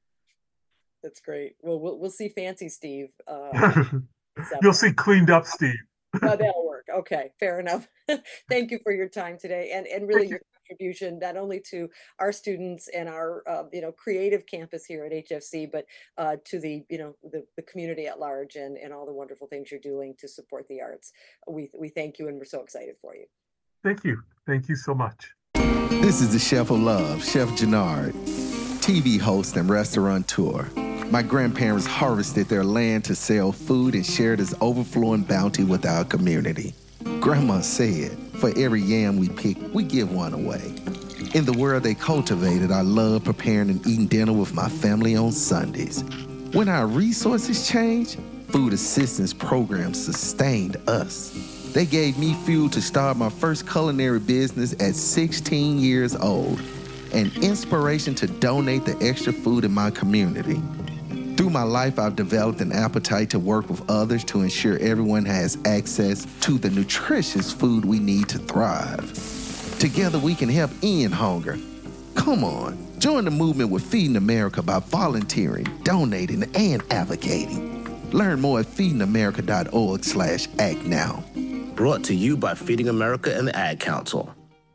That's great. Well, we'll we'll see Fancy Steve. Uh, You'll see cleaned up Steve. Oh, that'll work. Okay, fair enough. Thank you for your time today, and and really your contribution, not only to our students and our, uh, you know, creative campus here at H F C, but uh, to the, you know, the, the community at large, and, and all the wonderful things you're doing to support the arts. We, we thank you, and we're so excited for you. Thank you. Thank you so much. This is the Chef of Love, Chef Jannard, T V host and restaurateur. My grandparents harvested their land to sell food and share this overflowing bounty with our community. Grandma said, for every yam we pick, we give one away. In the world they cultivated, I love preparing and eating dinner with my family on Sundays. When our resources changed, food assistance programs sustained us. They gave me fuel to start my first culinary business at sixteen years old, and inspiration to donate the extra food in my community. Through my life, I've developed an appetite to work with others to ensure everyone has access to the nutritious food we need to thrive. Together, we can help end hunger. Come on, join the movement with Feeding America by volunteering, donating, and advocating. Learn more at feedingamerica.org slash act now. Brought to you by Feeding America and the Ad Council.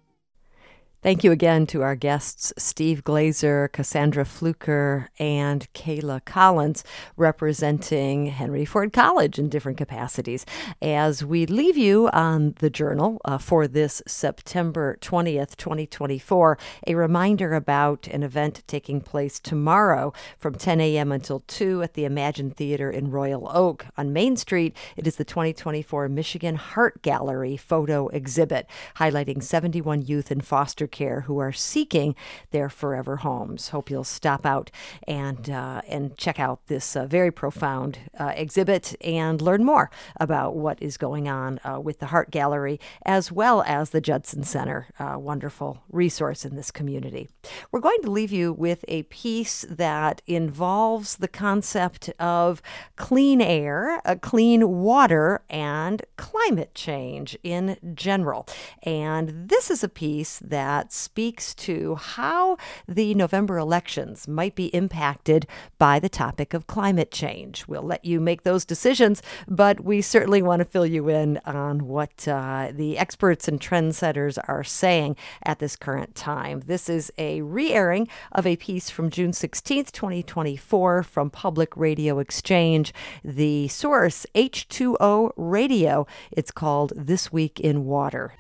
Thank you again to our guests, Steve Glazer, Cassandra Fluker, and Kayla Collins, representing Henry Ford College in different capacities. As we leave you on the journal uh, for this September twentieth, twenty twenty-four, a reminder about an event taking place tomorrow from ten a.m. until two at the Imagine Theater in Royal Oak on Main Street. It is the twenty twenty-four Michigan Heart Gallery photo exhibit, highlighting seventy-one youth in foster care who are seeking their forever homes. Hope you'll stop out and uh, and check out this uh, very profound uh, exhibit and learn more about what is going on uh, with the Heart Gallery, as well as the Judson Center, a wonderful resource in this community. We're going to leave you with a piece that involves the concept of clean air, uh, clean water, and climate change in general. And this is a piece that speaks to how the November elections might be impacted by the topic of climate change. We'll let you make those decisions, but we certainly want to fill you in on what uh, the experts and trendsetters are saying at this current time. This is a re-airing of a piece from June sixteenth, twenty twenty-four from Public Radio Exchange, the source H two O Radio. It's called This Week in Water.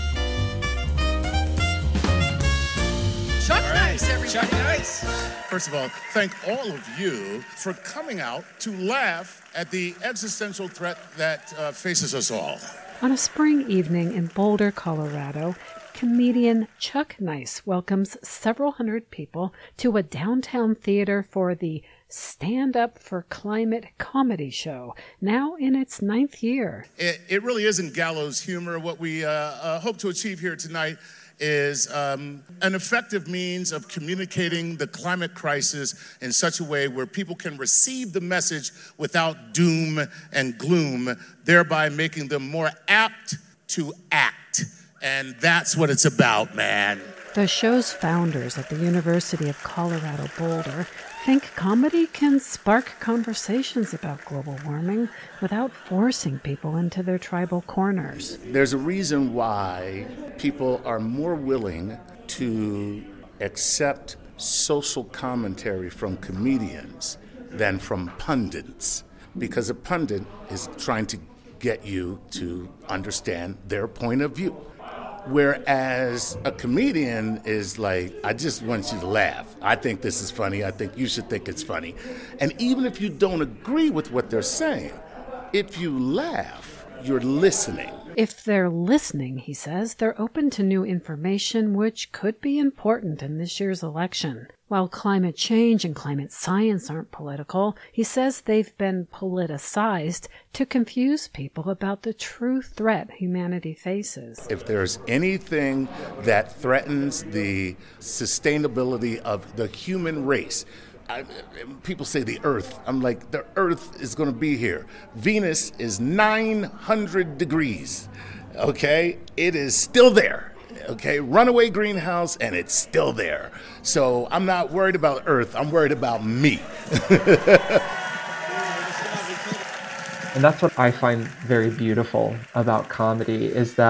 Chuck Nice, everybody. Chuck Nice. First of all, thank all of you for coming out to laugh at the existential threat that uh, faces us all. On a spring evening in Boulder, Colorado, comedian Chuck Nice welcomes several hundred people to a downtown theater for the Stand Up for Climate comedy show, now in its ninth year. It, it really isn't gallows humor. What we uh, uh, hope to achieve here tonight is um, an effective means of communicating the climate crisis in such a way where people can receive the message without doom and gloom, thereby making them more apt to act. And that's what it's about, man. The show's founders at the University of Colorado Boulder think comedy can spark conversations about global warming without forcing people into their tribal corners. There's a reason why people are more willing to accept social commentary from comedians than from pundits, because a pundit is trying to get you to understand their point of view. Whereas a comedian is like, I just want you to laugh. I think this is funny. I think you should think it's funny. And even if you don't agree with what they're saying, if you laugh, you're listening. If they're listening, he says, they're open to new information, which could be important in this year's election. While climate change and climate science aren't political, he says they've been politicized to confuse people about the true threat humanity faces. If there's anything that threatens the sustainability of the human race, I, people say the Earth. I'm like, the Earth is going to be here. Venus is nine hundred degrees, okay? It is still there, okay? Runaway greenhouse, and it's still there. So I'm not worried about Earth. I'm worried about me. And that's what I find very beautiful about comedy, is that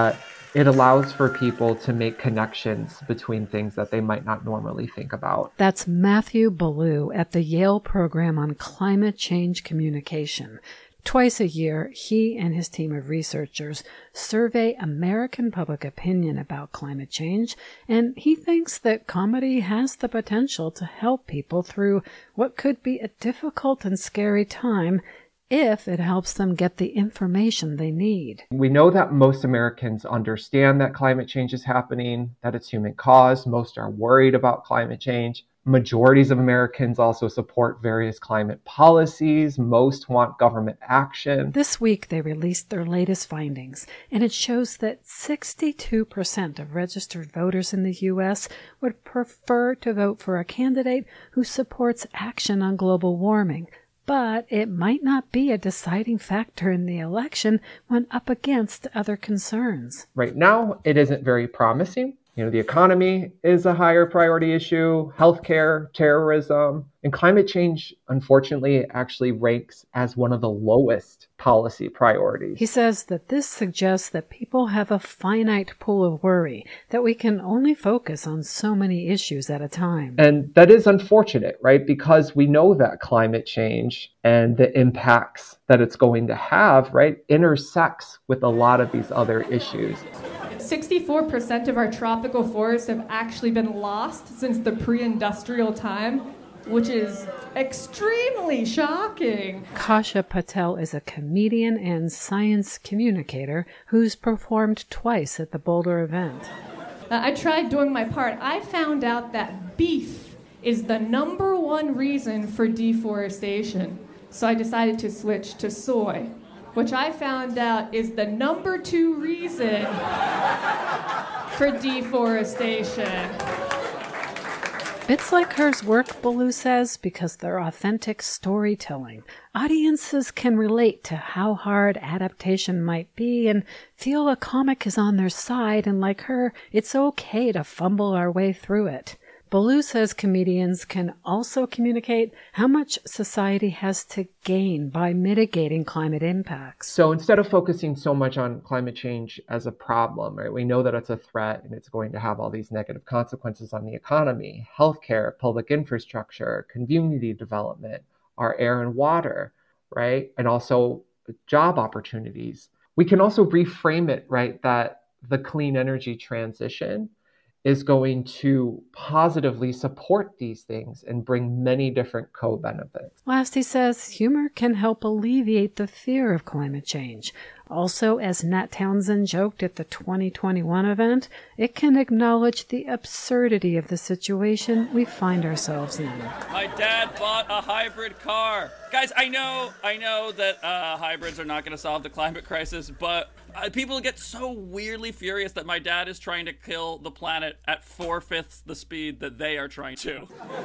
it allows for people to make connections between things that they might not normally think about. That's Matthew Ballou at the Yale Program on Climate Change Communication. Twice a year, he and his team of researchers survey American public opinion about climate change, and he thinks that comedy has the potential to help people through what could be a difficult and scary time if it helps them get the information they need. We know that most Americans understand that climate change is happening, that it's human caused. Most are worried about climate change. Majorities of Americans also support various climate policies. Most want government action. This week, they released their latest findings, and it shows that sixty-two percent of registered voters in the U S would prefer to vote for a candidate who supports action on global warming. But it might not be a deciding factor in the election when up against other concerns. Right now, it isn't very promising. You know, the economy is a higher priority issue, healthcare, terrorism, and climate change, unfortunately, actually ranks as one of the lowest policy priorities. He says that this suggests that people have a finite pool of worry, that we can only focus on so many issues at a time. And that is unfortunate, right? Because we know that climate change and the impacts that it's going to have, right, intersects with a lot of these other issues. sixty-four percent of our tropical forests have actually been lost since the pre-industrial time, which is extremely shocking. Kasha Patel is a comedian and science communicator who's performed twice at the Boulder event. Uh, I tried doing my part. I found out that beef is the number one reason for deforestation. So I decided to switch to soy, which I found out is the number two reason for deforestation. Bits like hers work, Ballou says, because they're authentic storytelling. Audiences can relate to how hard adaptation might be and feel a comic is on their side, and like her, it's okay to fumble our way through it. Ballou says comedians can also communicate how much society has to gain by mitigating climate impacts. So instead of focusing so much on climate change as a problem, right, we know that it's a threat and it's going to have all these negative consequences on the economy, healthcare, public infrastructure, community development, our air and water, right, and also job opportunities. We can also reframe it, right, that the clean energy transition is going to positively support these things and bring many different co-benefits. Last, he says, humor can help alleviate the fear of climate change. Also, as Nat Townsend joked at the twenty twenty-one event, it can acknowledge the absurdity of the situation we find ourselves in. My dad bought a hybrid car. Guys, I know, I know that uh, hybrids are not going to solve the climate crisis, but uh, people get so weirdly furious that my dad is trying to kill the planet at four-fifths the speed that they are trying to.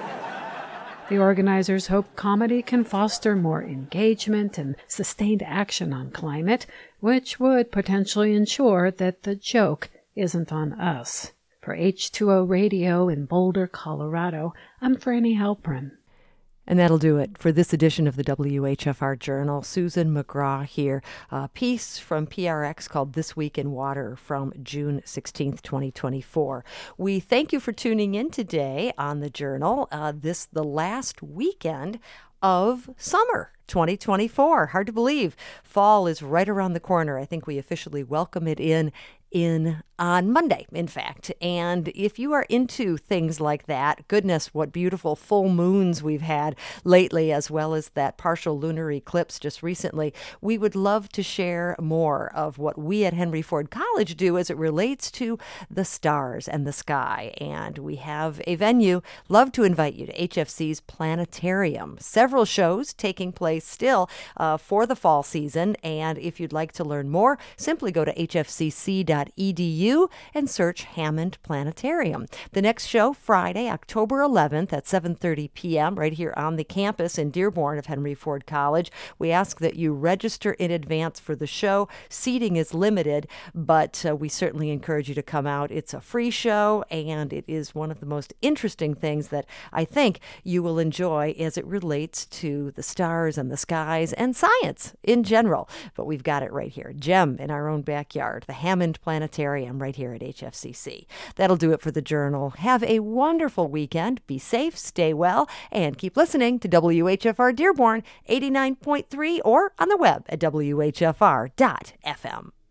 The organizers hope comedy can foster more engagement and sustained action on climate, which would potentially ensure that the joke isn't on us. For H two O Radio in Boulder, Colorado, I'm Franny Halprin. And that'll do it for this edition of the W H F R Journal. Susan McGraw here. A piece from P R X called This Week in Water from June sixteenth, twenty twenty-four. We thank you for tuning in today on the Journal. Uh, this the last weekend of summer twenty twenty-four. Hard to believe. Fall is right around the corner. I think we officially welcome it in in on Monday, in fact. And if you are into things like that, goodness, what beautiful full moons we've had lately, as well as that partial lunar eclipse just recently, we would love to share more of what we at Henry Ford College do as it relates to the stars and the sky. And we have a venue. Love to invite you to H F C's Planetarium. Several shows taking place still uh, for the fall season. And if you'd like to learn more, simply go to h f c c dot e d u and search Hammond Planetarium. The next show, Friday, October eleventh at seven thirty p.m. right here on the campus in Dearborn of Henry Ford College. We ask that you register in advance for the show. Seating is limited, but uh, we certainly encourage you to come out. It's a free show, and it is one of the most interesting things that I think you will enjoy as it relates to the stars and the skies and science in general. But we've got it right here. Gem in our own backyard, the Hammond Planetarium. planetarium right here at H F C C. That'll do it for the Journal. Have a wonderful weekend. Be safe, stay well, and keep listening to W H F R Dearborn eighty-nine point three or on the web at W H F R dot F M.